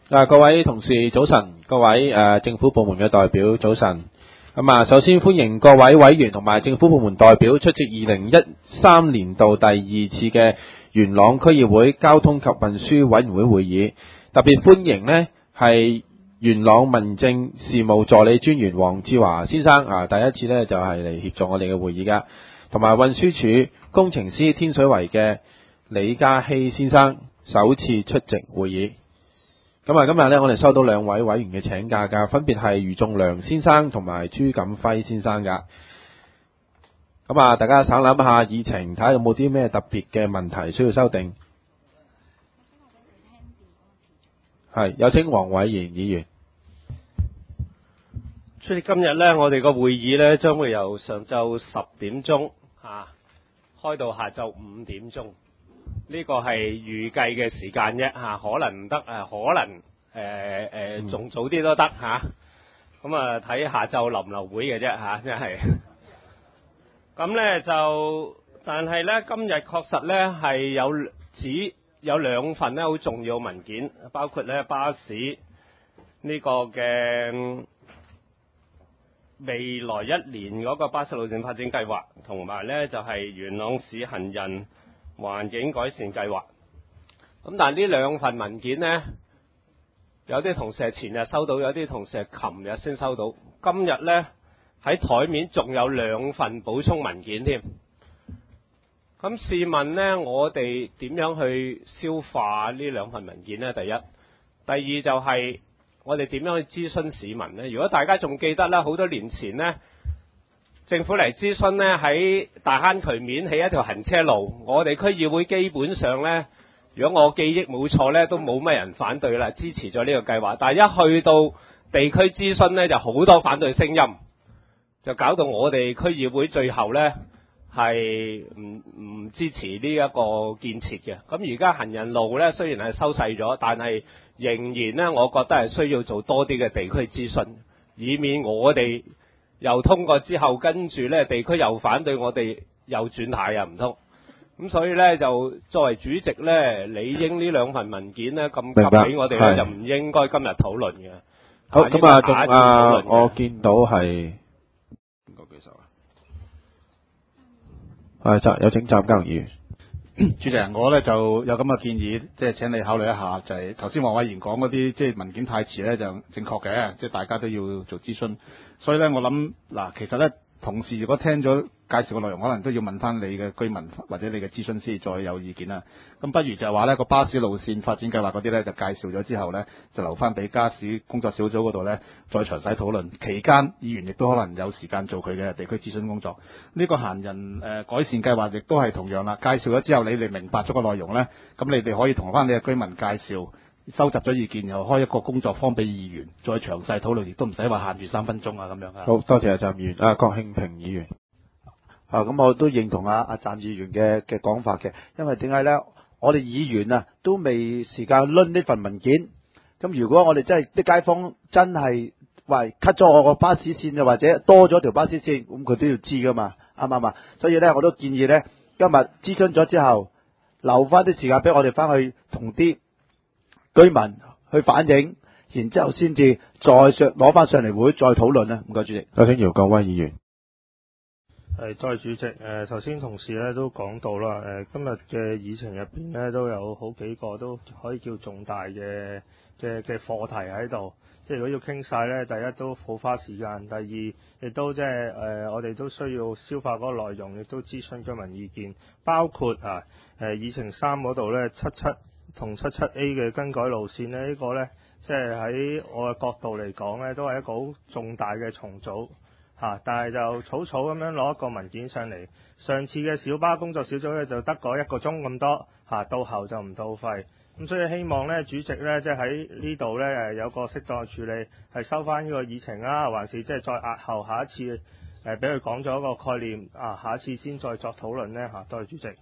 各位同事早晨，各位政府部門嘅代表早晨。首先歡迎各位委員同埋政府部門代表出席2013年度第二次嘅元朗區議會交通及運輸委員會會議。特別歡迎呢係元朗民政事務助理專員黃志華先生第一次呢就係嚟協助我哋嘅會議噶，同埋運輸署工程師天水圍嘅李家希先生首次出席會議。今日呢，我哋收到兩位委員嘅請假噶，分別係余仲良先生同埋朱錦輝先生噶。大家省諗下議程，睇下有冇啲咩特別嘅問題需要修訂。係，有請黃偉賢議員。 所以今日呢，我哋個會議呢將會由上晝10點鐘開到下晝5點鐘。呢個係預計嘅時間啫可能唔得可能仲早啲都得咁睇下晝留唔留會嘅啫真係。咁呢但係呢今日確實呢係有兩份呢好重要文件，包括呢巴士呢個嘅未來1年嗰個巴士路線發展計劃，同埋呢就係元朗市行人環境改善計劃。咁但係呢兩份文件呢，有啲同事係前日收到，有啲同事係琴日先收到。今日呢，喺台面仲有2份補充文件添。咁試問呢，我哋點樣去消化呢2份文件呢？第一，第二就係我哋點樣去諮詢市民呢？如果大家仲記得呢，好多年前呢，政府嚟諮詢呢，喺大坑渠面起一條行車路，我哋區議會基本上呢，如果我記憶冇錯呢，都冇乜人反對啦，支持咗呢個計劃。但係一去到地區諮詢呢，就好多反對聲音，就搞到我哋區議會最後呢係唔支持呢一個建設嘅。咁而家行人路呢，雖然係收細咗，但係仍然呢，我覺得係需要做多啲嘅地區諮詢，以免我哋又通過之後，跟住呢地區又反對，我哋又轉軚又唔通。咁所以呢，就作為主席呢，理應呢2份文件呢咁急俾我哋呢，就唔應該今日討論嘅。 好，我見到係邊個舉手有請湛江議員。 主席，我呢就有咁嘅建議，即係請你考慮一下，就係頭先黃偉賢講嗰啲，即係文件太遲呢，就正確嘅，即係大家都要做諮詢。所以呢，我諗嗱，其實呢，同事如果聽咗介紹嘅內容，可能都要問翻你嘅居民或者你嘅諮詢師再有意見啦。咁不如就係話呢個巴士路線發展計劃嗰啲呢，就介紹咗之後呢，就留翻俾家事工作小組嗰度呢，再詳細討論。期間議員亦都可能有時間做佢嘅地區諮詢工作。呢個行人改善計劃亦都係同樣啦，介紹咗之後你哋明白咗個內容呢，咁你哋可以同翻你嘅居民介紹，收集咗意見，然後開一個工作坊俾議員再詳細討論，亦都唔使話限住3分鐘咁樣。 好多謝湛議員。郭慶平議員。 咁我都認同阿湛議員嘅講法嘅，因為點解呢？我哋議員都未時間攆呢份文件。咁如果我哋真係啲街坊真係喂 cut 咗我個巴士線，又或者多咗條巴士線，咁佢都要知噶嘛，啱唔啱啊？所以呢，我都建議呢，今日諮詢咗之後，留翻啲時間俾我哋翻去同啲居民去反映，然之後先至再攞翻上嚟會再討論啦。唔該主席。 有請姚國威議員。 多謝主席。首先同事咧都講到啦，今日嘅議程入邊咧都有好幾個都可以叫重大嘅課題喺度。即係如果要傾晒咧，第一都好花時間，第二亦都即係我哋都需要消化嗰個內容，亦都諮詢居民意見，包括議程3嗰度咧77同77A 嘅更改路線呢，呢個咧即係喺我嘅角度嚟講咧，都係一個好重大嘅重組。但係就草草咁樣攞一個文件上嚟。上次嘅小巴工作小組咧就得個1個鐘咁多，到後就唔到肺。咁所以希望咧主席咧即係喺呢度咧有個適當嘅處理，係收翻呢個議程啊，還是即係再押後下一次俾佢講咗一個概念下一次先再作討論呢？多謝主席。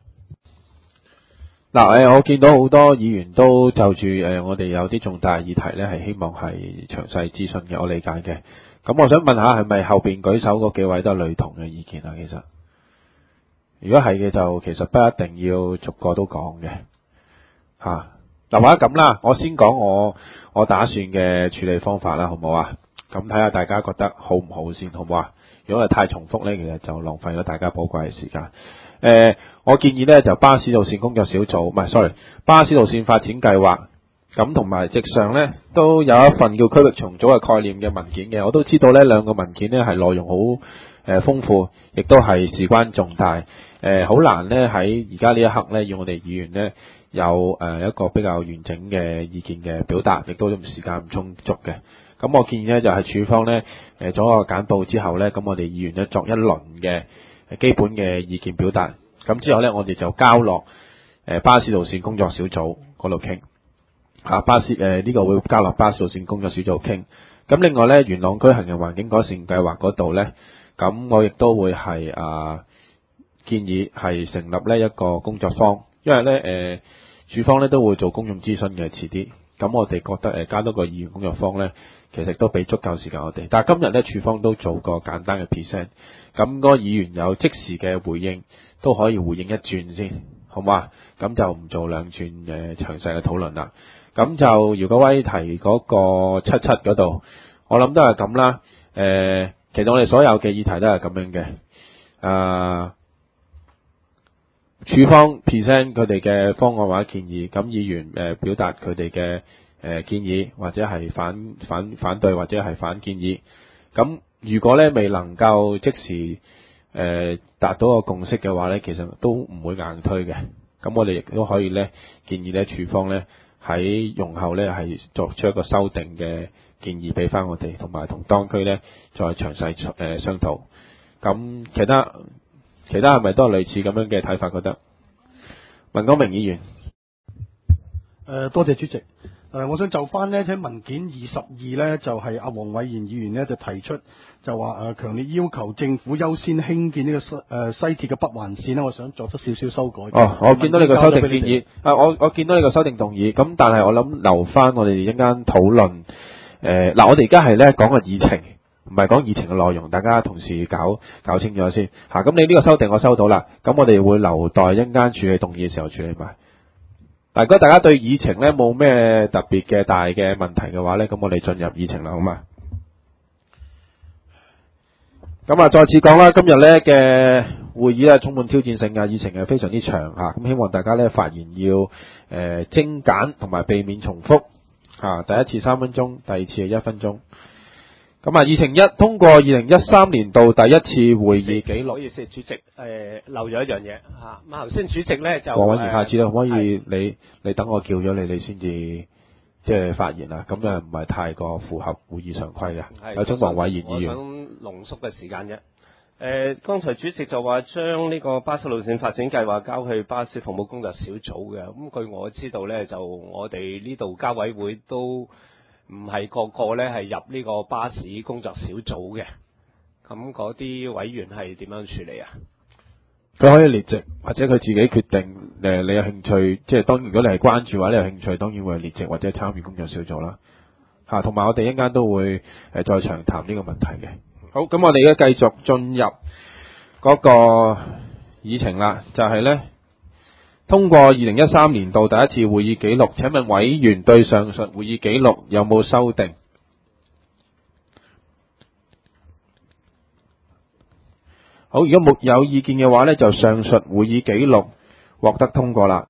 我見到好多議員都就住我哋有啲重大議題咧係希望係詳細諮詢嘅，我理解嘅。咁我想問下，係咪後邊舉手嗰幾位都係類同嘅意見啊？其實，如果係嘅就其實不一定要逐個都講嘅， 嗱，或者咁啦，我先講我打算嘅處理方法啦，好唔好啊？咁睇下大家覺得好唔好先，好唔好啊？如果係太重複呢，其實就浪費咗大家寶貴嘅時間。我建議呢，就巴士路線工作小組，唔係 sorry，巴士路線發展計劃。咁同埋直上呢，都有一份叫區域重組嘅概念嘅文件嘅，我都知道呢兩個文件呢係內容好豐富，亦都係事關重大。好難呢喺而家呢一刻呢，要我哋議員呢有一個比較完整嘅意見嘅表達，亦都時間唔充足嘅。咁我建議呢，就係處方呢做一個簡報之後呢，咁我哋議員呢作一輪嘅基本嘅意見表達，咁之後呢，我哋就交落巴士路線工作小組嗰度傾。巴士呢個會交落巴士路線工作小組傾。咁另外呢，元朗區行人環境改善計劃嗰度呢，咁我亦都會係建議係成立呢一個工作坊，因為呢署方呢都會做公眾諮詢嘅，遲啲。咁我哋覺得加多個議員工作坊呢，其實都俾足夠時間我哋。但係今日呢，署方都做個簡單嘅 present， 咁個議員有即時嘅回應，都可以回應一轉先，好嘛？咁就唔做兩轉詳細嘅討論啦。咁就姚國威提嗰個77嗰度，我諗都係咁啦。其實我哋所有嘅議題都係咁樣嘅。署方 present 佢哋嘅方案或者建議，咁議員表達佢哋嘅建議，或者係反對或者係反建議。咁如果咧未能夠即時達到個共識嘅話咧，其實都唔會硬推嘅。咁我哋亦都可以咧建議咧署方咧喺用後咧係作出一個修訂嘅建議俾翻我哋，同埋同當區咧再詳細商討。咁其他係咪都係類似咁樣嘅睇法？覺得文光明議員， 多謝主席。我想就翻呢喺文件22呢，就係阿黃偉賢議員呢就提出就話強烈要求政府優先興建呢個西鐵嘅北環線呢，我想作出少少修改。 我見到你個修訂建議，我見到你個修訂動議，咁但係我諗留翻我哋一間討論。嗱，我哋而家係咧講個議程，唔係講議程嘅內容，大家同時搞清楚先嚇。咁你呢個修訂我收到啦，咁我哋會留待一間處理動議嘅時候處理埋。但如果大家對議程咧冇咩特別嘅大嘅問題嘅話咧，咁我哋進入議程啦，好嘛？咁再次講啦，今日咧嘅會議咧充滿挑戰性嘅，議程係非常之長嚇，咁希望大家咧發言要精簡同埋避免重複嚇。第一次3分鐘，第二次係1分鐘。咁議程1，通過2013年度第一次會議記錄。 唔好意思，主席漏咗一樣嘢嚇。咁頭先主席咧就黃偉賢，下次可唔可以你等我叫咗你先至即係發言啊？咁樣唔係太過符合會議常規嘅。有請黃偉賢議員。 我想濃縮嘅時間啫。剛才主席就話將呢個巴士路線發展計劃交去巴士服務工作小組嘅。咁據我知道咧，就我哋呢度交委會都唔係個個咧係入呢個巴士工作小組嘅。咁嗰啲委員係點樣處理啊？ 佢可以列席，或者佢自己決定。你有興趣，即係當然如果你係關注嘅話，你有興趣當然會列席或者參與工作小組啦。同埋我哋一陣間都會再詳談呢個問題嘅。好，咁我哋而家繼續進入嗰個議程啦，就係咧通過2013年度第一次會議記錄。請問委員對上述會議記錄有冇修訂？好，如果沒有意見嘅話咧，就上述會議記錄獲得通過啦。